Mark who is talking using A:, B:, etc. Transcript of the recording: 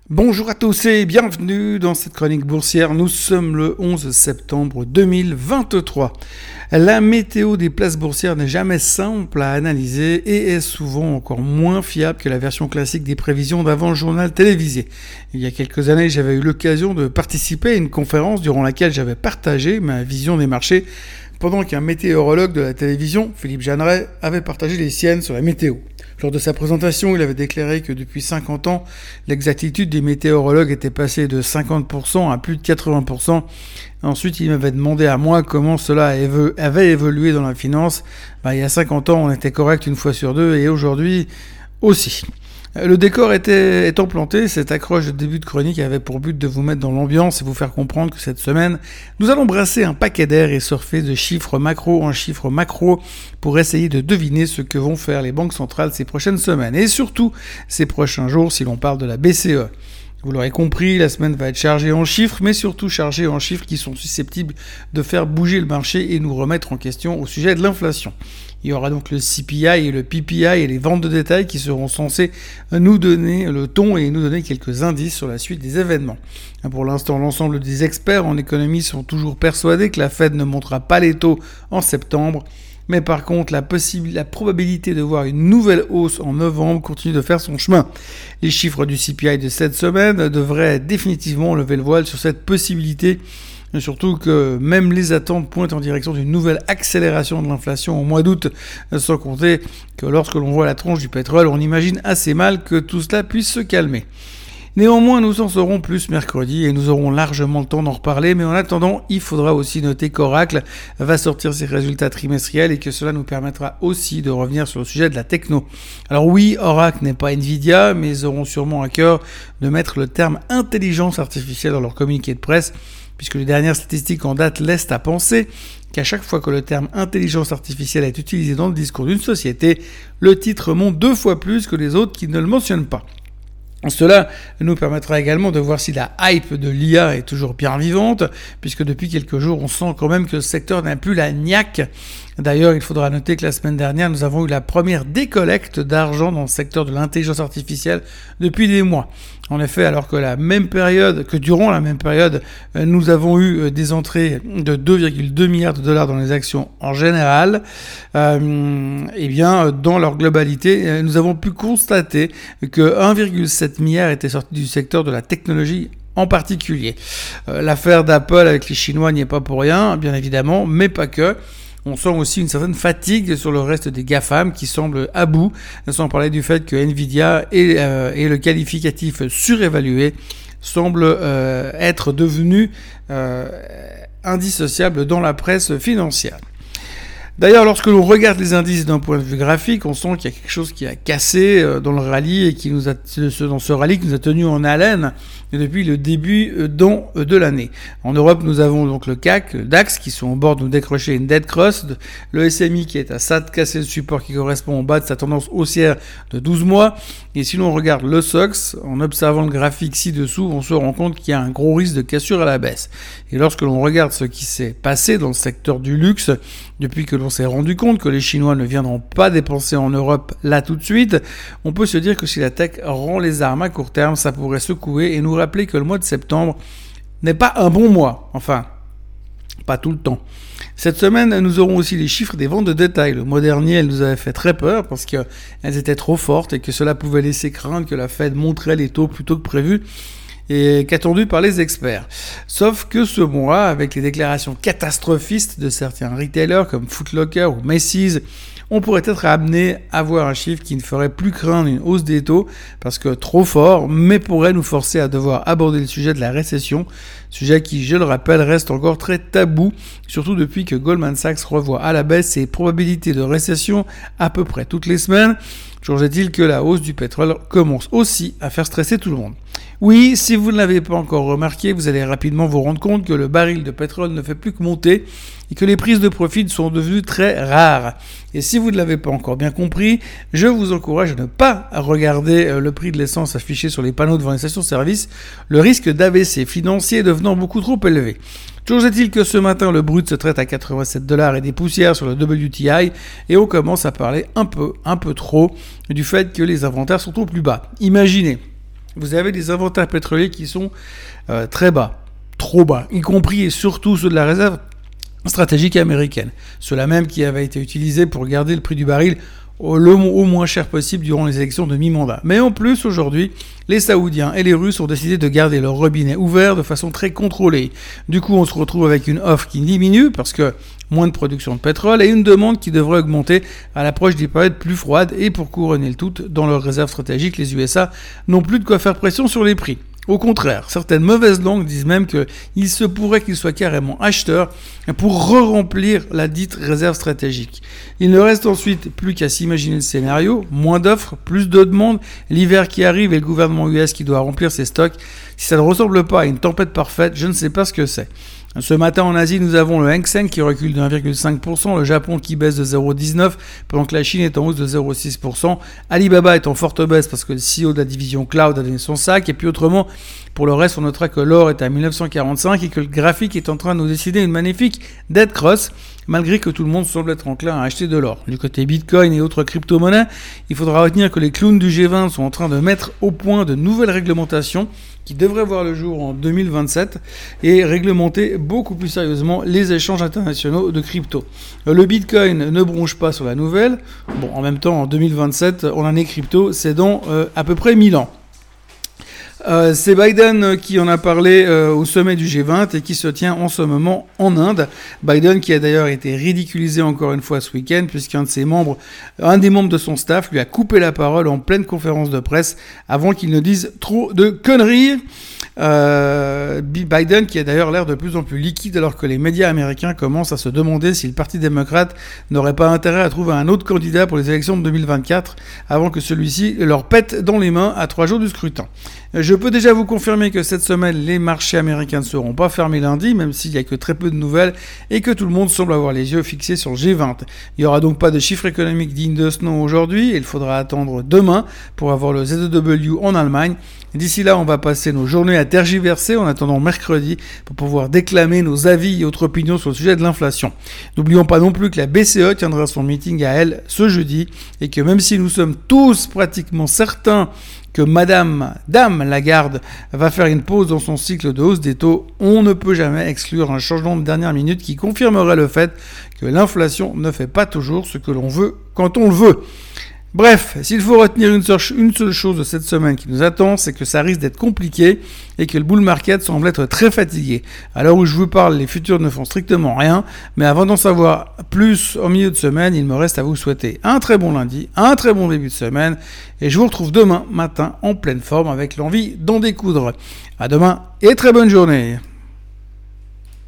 A: Bonjour à tous et bienvenue dans cette chronique boursière. Nous sommes le 11 septembre 2023. La météo des places boursières n'est jamais simple à analyser et est souvent encore moins fiable que la version classique des prévisions d'avant le journal télévisé. Il y a quelques années, j'avais eu l'occasion de participer à une conférence durant laquelle j'avais partagé ma vision des marchés pendant qu'un météorologue de la télévision, Philippe Jeanneret, avait partagé les siennes sur la météo. Lors de sa présentation, il avait déclaré que depuis 50 ans, l'exactitude des météorologues était passée de 50% à plus de 80%. Ensuite, il m'avait demandé à moi comment cela avait évolué dans la finance. Il y a 50 ans, on était correct une fois sur deux et aujourd'hui aussi. Le décor étant planté, cette accroche de début de chronique avait pour but de vous mettre dans l'ambiance et vous faire comprendre que cette semaine, nous allons brasser un paquet d'air et surfer de chiffres macro en chiffres macro pour essayer de deviner ce que vont faire les banques centrales ces prochaines semaines et surtout ces prochains jours si l'on parle de la BCE. Vous l'aurez compris, la semaine va être chargée en chiffres, mais surtout chargée en chiffres qui sont susceptibles de faire bouger le marché et nous remettre en question au sujet de l'inflation. Il y aura donc le CPI et le PPI et les ventes de détail qui seront censés nous donner le ton et nous donner quelques indices sur la suite des événements. Pour l'instant, l'ensemble des experts en économie sont toujours persuadés que la Fed ne montera pas les taux en septembre. Mais par contre, la probabilité de voir une nouvelle hausse en novembre continue de faire son chemin. Les chiffres du CPI de cette semaine devraient définitivement lever le voile sur cette possibilité. Surtout que même les attentes pointent en direction d'une nouvelle accélération de l'inflation au mois d'août, sans compter que lorsque l'on voit la tronche du pétrole, on imagine assez mal que tout cela puisse se calmer. Néanmoins, nous en saurons plus mercredi et nous aurons largement le temps d'en reparler, mais en attendant, il faudra aussi noter qu'Oracle va sortir ses résultats trimestriels et que cela nous permettra aussi de revenir sur le sujet de la techno. Alors oui, Oracle n'est pas Nvidia, mais ils auront sûrement à cœur de mettre le terme intelligence artificielle dans leur communiqué de presse, puisque les dernières statistiques en date laissent à penser qu'à chaque fois que le terme intelligence artificielle est utilisé dans le discours d'une société, le titre monte 2 fois plus que les autres qui ne le mentionnent pas. Cela nous permettra également de voir si la hype de l'IA est toujours bien vivante, puisque depuis quelques jours, on sent quand même que le secteur n'a plus la niaque. D'ailleurs, il faudra noter que la semaine dernière, nous avons eu la première décollecte d'argent dans le secteur de l'intelligence artificielle depuis des mois. En effet, alors que durant la même période, nous avons eu des entrées de 2,2 milliards de dollars dans les actions en général, dans leur globalité, nous avons pu constater que 1,7 milliard était sorti du secteur de la technologie en particulier. L'affaire d'Apple avec les Chinois n'y est pas pour rien, bien évidemment, mais pas que. On sent aussi une certaine fatigue sur le reste des GAFAM qui semblent à bout, sans parler du fait que Nvidia et le qualificatif surévalué semblent être devenus indissociables dans la presse financière. D'ailleurs, lorsque l'on regarde les indices d'un point de vue graphique, on sent qu'il y a quelque chose qui a cassé dans le rallye et dans ce rallye qui nous a tenus en haleine depuis le début de l'année. En Europe, nous avons donc le CAC, le DAX qui sont au bord de nous décrocher une dead cross, le SMI qui est à ça de casser le support qui correspond au bas de sa tendance haussière de 12 mois. Et si l'on regarde le SOX, en observant le graphique ci-dessous, on se rend compte qu'il y a un gros risque de cassure à la baisse. Et lorsque l'on regarde ce qui s'est passé dans le secteur du luxe, depuis que l'on s'est rendu compte que les Chinois ne viendront pas dépenser en Europe là tout de suite, on peut se dire que si la tech rend les armes à court terme, ça pourrait secouer et nous rappeler que le mois de septembre n'est pas un bon mois. Enfin, pas tout le temps. Cette semaine, nous aurons aussi les chiffres des ventes de détail. Le mois dernier, elles nous avaient fait très peur parce qu'elles étaient trop fortes et que cela pouvait laisser craindre que la Fed monterait les taux plus tôt que prévu et qu'attendu par les experts. Sauf que ce mois, avec les déclarations catastrophistes de certains retailers comme Foot Locker ou Macy's, on pourrait être amené à voir un chiffre qui ne ferait plus craindre une hausse des taux parce que trop fort, mais pourrait nous forcer à devoir aborder le sujet de la récession, sujet qui, je le rappelle, reste encore très tabou, surtout depuis que Goldman Sachs revoit à la baisse ses probabilités de récession à peu près toutes les semaines. Toujours est-il que la hausse du pétrole commence aussi à faire stresser tout le monde. Oui, si vous ne l'avez pas encore remarqué, vous allez rapidement vous rendre compte que le baril de pétrole ne fait plus que monter et que les prises de profit sont devenues très rares. Et si vous ne l'avez pas encore bien compris, je vous encourage à ne pas regarder le prix de l'essence affiché sur les panneaux devant les stations-service, le risque d'AVC financier devenant beaucoup trop élevé. Toujours est-il que ce matin, le brut se traite à 87 $ et des poussières sur le WTI et on commence à parler un peu trop du fait que les inventaires sont au plus bas. Imaginez vous avez des inventaires pétroliers qui sont très bas, trop bas, y compris et surtout ceux de la réserve stratégique américaine, ceux-là même qui avaient été utilisés pour garder le prix du baril au moins cher possible durant les élections de mi-mandat. Mais en plus, aujourd'hui, les Saoudiens et les Russes ont décidé de garder leur robinet ouvert de façon très contrôlée. Du coup, on se retrouve avec une offre qui diminue parce que moins de production de pétrole et une demande qui devrait augmenter à l'approche des périodes plus froides. Et pour couronner le tout, dans leurs réserves stratégiques, les USA n'ont plus de quoi faire pression sur les prix. Au contraire, certaines mauvaises langues disent même qu'il se pourrait qu'ils soient carrément acheteurs pour re-remplir la dite réserve stratégique. Il ne reste ensuite plus qu'à s'imaginer le scénario, moins d'offres, plus de demandes, l'hiver qui arrive et le gouvernement US qui doit remplir ses stocks. Si ça ne ressemble pas à une tempête parfaite, je ne sais pas ce que c'est. Ce matin en Asie, nous avons le Hang Seng qui recule de 1,5%, le Japon qui baisse de 0,19%, pendant que la Chine est en hausse de 0,6%. Alibaba est en forte baisse parce que le CEO de la division Cloud a donné son sac. Et puis autrement, pour le reste, on notera que l'or est à 1945 et que le graphique est en train de nous décider une magnifique dead cross, malgré que tout le monde semble être enclin à acheter de l'or. Du côté Bitcoin et autres crypto-monnaies, il faudra retenir que les clowns du G20 sont en train de mettre au point de nouvelles réglementations qui devraient voir le jour en 2027 et réglementer beaucoup plus sérieusement les échanges internationaux de crypto. Le Bitcoin ne bronche pas sur la nouvelle. Bon, en même temps, en 2027, en année crypto, c'est dans à peu près 1000 ans. C'est Biden qui en a parlé au sommet du G20 et qui se tient en ce moment en Inde. Biden qui a d'ailleurs été ridiculisé encore une fois ce week-end puisqu'un des membres de son staff lui a coupé la parole en pleine conférence de presse avant qu'il ne dise trop de conneries. Biden qui a d'ailleurs l'air de plus en plus liquide alors que les médias américains commencent à se demander si le Parti démocrate n'aurait pas intérêt à trouver un autre candidat pour les élections de 2024 avant que celui-ci leur pète dans les mains à 3 jours du scrutin. Je peux déjà vous confirmer que cette semaine, les marchés américains ne seront pas fermés lundi, même s'il n'y a que très peu de nouvelles et que tout le monde semble avoir les yeux fixés sur le G20. Il n'y aura donc pas de chiffres économiques dignes de ce nom aujourd'hui et il faudra attendre demain pour avoir le ZEW en Allemagne. D'ici là, on va passer nos journées à tergiverser en attendant mercredi pour pouvoir déclamer nos avis et autres opinions sur le sujet de l'inflation. N'oublions pas non plus que la BCE tiendra son meeting à elle ce jeudi et que même si nous sommes tous pratiquement certains que Dame Lagarde va faire une pause dans son cycle de hausse des taux, on ne peut jamais exclure un changement de dernière minute qui confirmerait le fait que l'inflation ne fait pas toujours ce que l'on veut quand on le veut. Bref, s'il faut retenir une seule chose de cette semaine qui nous attend, c'est que ça risque d'être compliqué et que le bull market semble être très fatigué. À l'heure où je vous parle, les futurs ne font strictement rien, mais avant d'en savoir plus au milieu de semaine, il me reste à vous souhaiter un très bon lundi, un très bon début de semaine, et je vous retrouve demain matin en pleine forme avec l'envie d'en découdre. À demain et très bonne journée.